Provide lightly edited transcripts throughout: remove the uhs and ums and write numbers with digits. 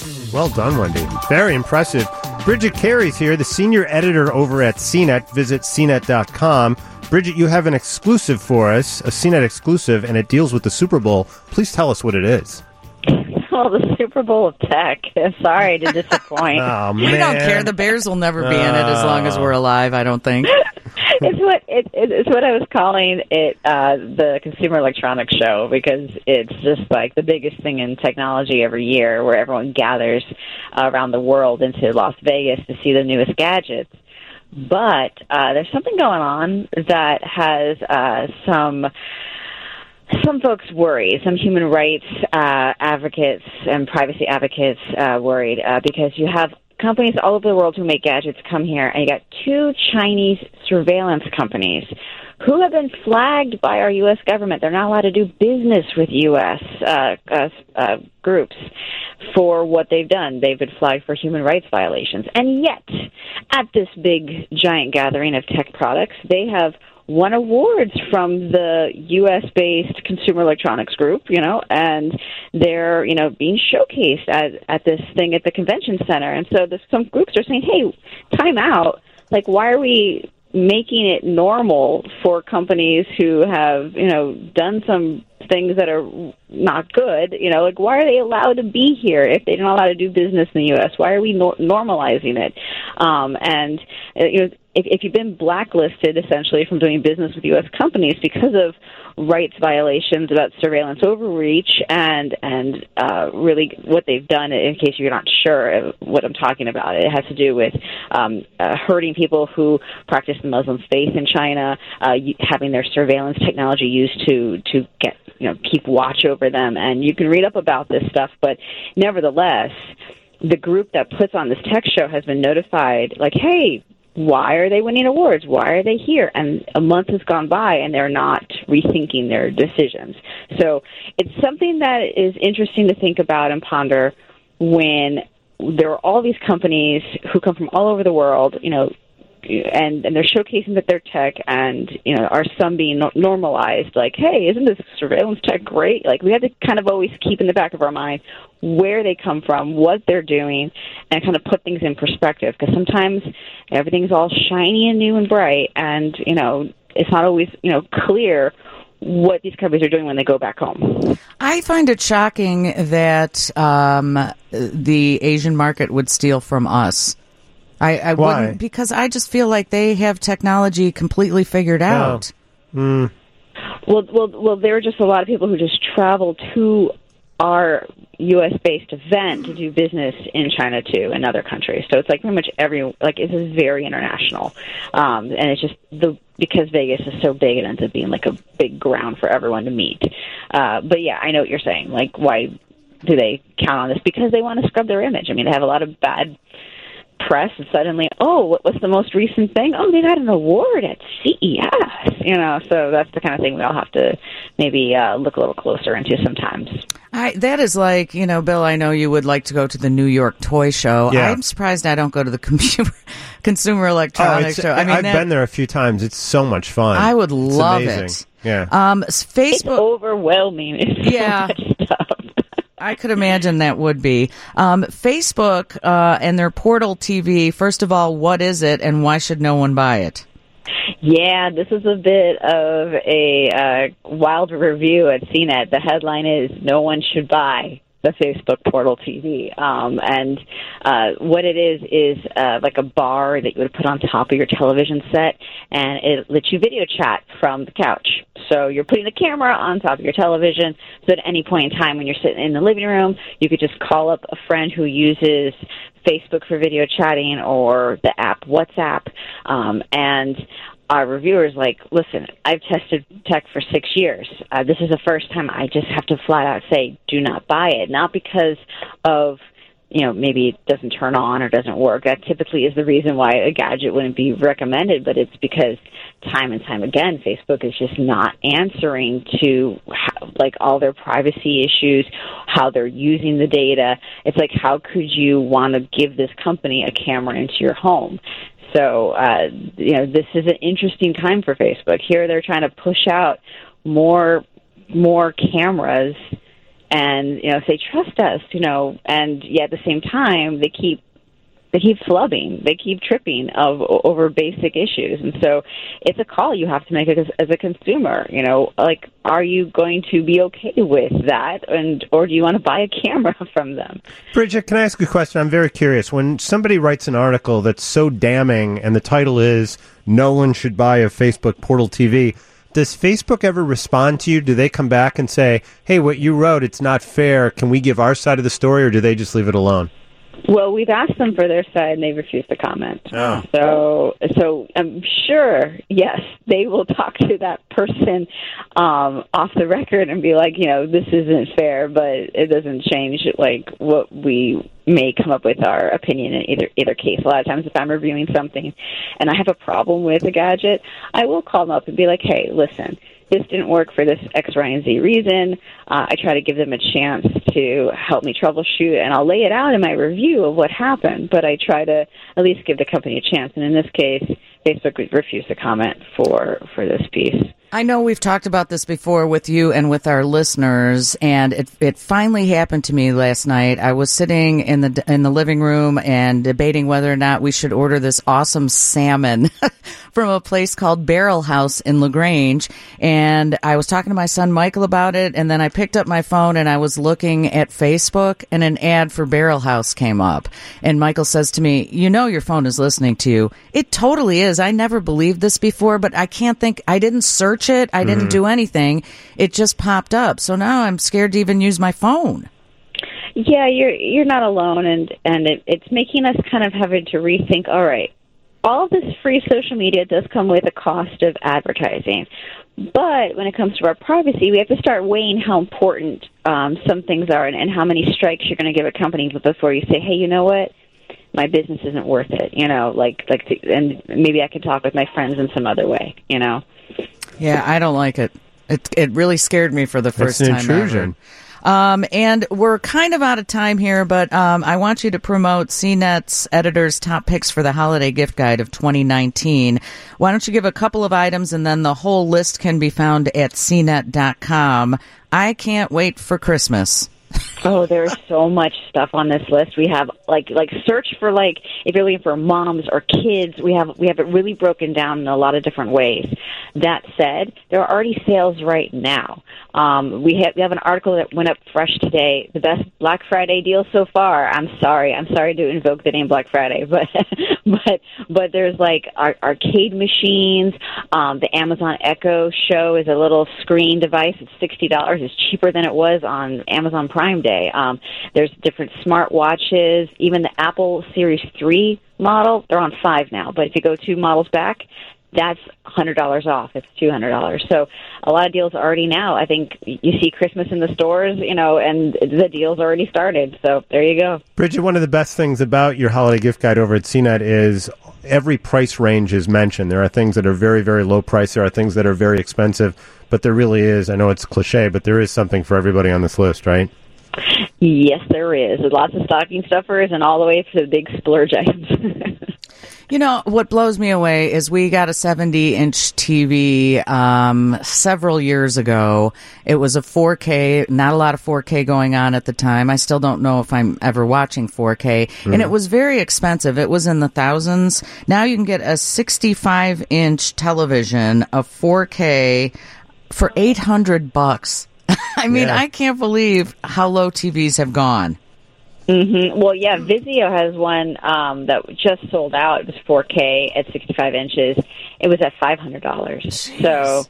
Well done, Wendy. Very impressive. Bridget Carey's here, the senior editor over at CNET. Visit cnet.com. Bridget, you have an exclusive for us, a CNET exclusive, and it deals with the Super Bowl. Please tell us what it is. Well, the Super Bowl of tech. Sorry to disappoint. Oh, man. We don't care. The Bears will never be in it as long as we're alive, I don't think. It's what I was calling it the Consumer Electronics Show, because it's just like the biggest thing in technology every year, where everyone gathers around the world into Las Vegas to see the newest gadgets. But there's something going on that has some folks worried, some human rights advocates and privacy advocates worried, because you have companies all over the world who make gadgets come here, and you got two Chinese surveillance companies who have been flagged by our U.S. government. They're not allowed to do business with U.S. Groups for what they've done. They've been flagged for human rights violations. And yet, at this big, giant gathering of tech products, they have won awards from the U.S.-based Consumer Electronics Group, and they're, being showcased at this thing at the convention center. And so some groups are saying, hey, time out. Like, why are we making it normal for companies who have, done some things that are not good? Like, why are they allowed to be here if they're not allowed to do business in the U.S.? Why are we normalizing it? If you've been blacklisted, essentially, from doing business with U.S. companies because of rights violations about surveillance overreach and really what they've done, in case you're not sure of what I'm talking about, it has to do with hurting people who practice the Muslim faith in China, having their surveillance technology used to get keep watch over them. And you can read up about this stuff, but nevertheless, the group that puts on this tech show has been notified, like, hey, why are they winning awards? Why are they here? And a month has gone by, and they're not rethinking their decisions. So it's something that is interesting to think about and ponder when there are all these companies who come from all over the world, and they're showcasing that they're tech, and are some being normalized, like, hey, isn't this surveillance tech great? Like, we have to kind of always keep in the back of our mind where they come from, what they're doing, and kind of put things in perspective, because sometimes everything's all shiny and new and bright, and it's not always clear what these companies are doing when they go back home. I find it shocking that the Asian market would steal from us. I Why? wouldn't, because I just feel like they have technology completely figured out. Mm. Well, there are just a lot of people who just travel to our U.S.-based event to do business in China, too, and other countries. So it's like pretty much it's very international. And it's just because Vegas is so big, it ends up being like a big ground for everyone to meet. But yeah, I know what you're saying. Like, why do they count on this? Because they want to scrub their image. I mean, they have a lot of bad press, and suddenly, what was the most recent thing? Oh, they got an award at CES. So that's the kind of thing we all have to maybe look a little closer into sometimes. That is like, Bill, I know you would like to go to the New York Toy Show. Yeah. I'm surprised I don't go to the Consumer Electronics Show. I've been there a few times. It's so much fun. I would love amazing. it. Yeah. Facebook. It's overwhelming. It's so much stuff. I could imagine that would be. Facebook and their Portal TV, first of all, what is it, and why should no one buy it? Yeah, this is a bit of a wild review at CNET. The headline is, no one should buy the Facebook Portal TV. And what it is like a bar that you would put on top of your television set, and it lets you video chat from the couch. So you're putting the camera on top of your television, so at any point in time when you're sitting in the living room, you could just call up a friend who uses Facebook for video chatting or the app WhatsApp. And our reviewers like, listen, I've tested tech for 6 years. This is the first time I just have to flat out say, do not buy it. Not because of, maybe it doesn't turn on or doesn't work. That typically is the reason why a gadget wouldn't be recommended, but it's because time and time again, Facebook is just not answering to all their privacy issues, how they're using the data. It's like, how could you want to give this company a camera into your home? So, this is an interesting time for Facebook. Here they're trying to push out more cameras and say trust us, and yet at the same time they keep flubbing, they keep tripping over basic issues, and so it's a call you have to make as a consumer. Like, are you going to be okay with that, or do you want to buy a camera from them? Bridget, can I ask you a question? I'm very curious. When somebody writes an article that's so damning, and the title is "No one should buy a Facebook Portal TV," does Facebook ever respond to you? Do they come back and say, "Hey, what you wrote, it's not fair. Can we give our side of the story," or do they just leave it alone? Well, we've asked them for their side, and they've refused to comment. Oh. So I'm sure, yes, they will talk to that person off the record and be like, this isn't fair, but it doesn't change like what we may come up with our opinion in either case. A lot of times, if I'm reviewing something and I have a problem with a gadget, I will call them up and be like, "Hey, listen, this didn't work for this X, Y, and Z reason." I try to give them a chance to help me troubleshoot, and I'll lay it out in my review of what happened, but I try to at least give the company a chance. And in this case, Facebook refused to comment for this piece. I know we've talked about this before with you and with our listeners, and it finally happened to me last night. I was sitting in the living room and debating whether or not we should order this awesome salmon from a place called Barrel House in LaGrange, and I was talking to my son Michael about it, and then I picked up my phone and I was looking at Facebook, and an ad for Barrel House came up, and Michael says to me, "Your phone is listening to you." It totally is. I never believed this before, but I didn't search it. I didn't do anything. It just popped up. So now I'm scared to even use my phone. Yeah, you're not alone, and it's making us kind of having to rethink, all right, all of this free social media does come with a cost of advertising. But when it comes to our privacy, we have to start weighing how important some things are and how many strikes you're going to give a company before you say, "Hey, you know what? My business isn't worth it." And maybe I can talk with my friends in some other way, Yeah, I don't like it. It really scared me for the first time intrusion. ever. And we're kind of out of time here, but I want you to promote CNET's editor's top picks for the holiday gift guide of 2019. Why don't you give a couple of items, and then the whole list can be found at CNET.com. I can't wait for Christmas. Oh, there's so much stuff on this list. We have like search for if you're looking for moms or kids, we have it really broken down in a lot of different ways. That said, there are already sales right now. We have an article that went up fresh today. The best Black Friday deal so far. I'm sorry to invoke the name Black Friday, but there's arcade machines. The Amazon Echo Show is a little screen device. It's $60. It's cheaper than it was on Amazon Prime Day. There's different smartwatches. Even the Apple Series 3 model, they're on 5 now. But if you go 2 models back, that's $100 off. It's $200. So a lot of deals already now. I think you see Christmas in the stores, and the deals already started. So there you go. Bridget, one of the best things about your holiday gift guide over at CNET is every price range is mentioned. There are things that are very, very low price. There are things that are very expensive. But there really is, I know it's cliche, but there is something for everybody on this list, right? Yes, there is. There's lots of stocking stuffers and all the way to the big splurge items. What blows me away is we got a 70-inch TV several years ago. It was a 4K, not a lot of 4K going on at the time. I still don't know if I'm ever watching 4K. And it was very expensive. It was in the thousands. Now you can get a 65-inch television, a 4K, for $800. I mean, I can't believe how low TVs have gone. Mm-hmm. Well, yeah, Vizio has one that just sold out. It was 4K at 65 inches. It was at $500. Jeez. So,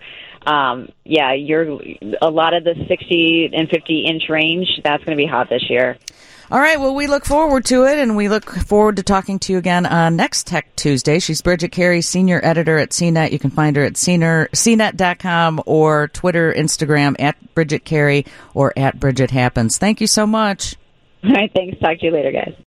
you're a lot of the 60 and 50-inch range, that's going to be hot this year. All right, well, we look forward to it, and we look forward to talking to you again on next Tech Tuesday. She's Bridget Carey, senior editor at CNET. You can find her at CNET.com or Twitter, Instagram, at Bridget Carey or at Bridget Happens. Thank you so much. All right, thanks. Talk to you later, guys.